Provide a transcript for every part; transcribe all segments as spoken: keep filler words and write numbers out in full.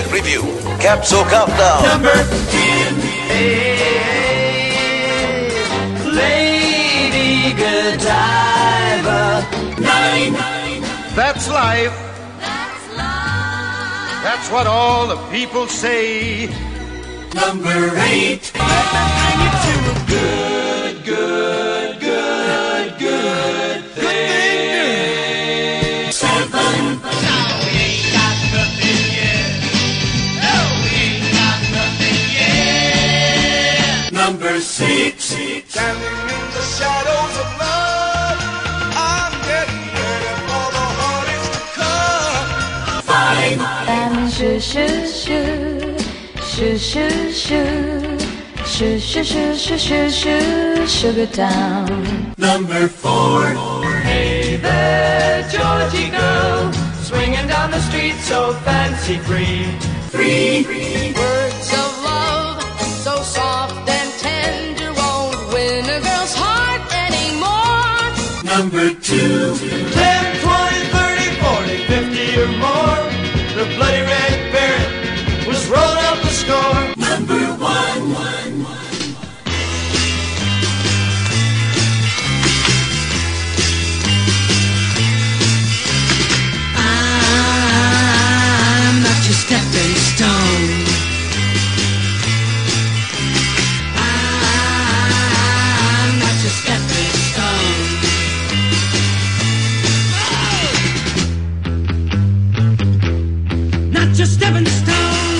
quick review, Capsule Countdown. Number ten. Hey, Lady Godiva. Nine. That's life. That's life. That's what all the people say. Number eight. Let me bring you to a good, good, good, good thing. Seven. No, we ain't got nothing yet. No, we ain't got nothing yet. Number six. Standing in the shadows of love, I'm getting ready for the hardest to come. Five. Diamond shoo shoo shoo, shoo shoo shoo, shoo shoo shoo shoo shoo shoo, Sugar Town. Number four. Hey there, Georgie girl, swinging down the street so fancy free. Three. Words of love, so soft and tender, won't win a girl's heart anymore. Number two. ten, twenty, thirty, forty, fifty or more. The bloody red baron was rolling up the score. Number one. I'm not your stepping stone. I'm not your stepping stone. Not your stepping stone.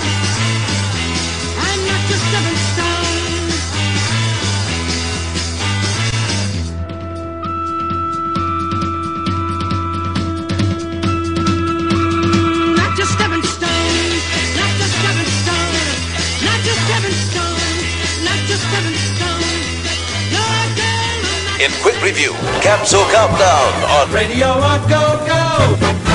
I'm not your stepping stone. Not your stepping stone. Not your stepping stone. Not your stepping stone. Not your stepping stone. You're a girl. In quick review, Capsule Countdown on Radio on go go.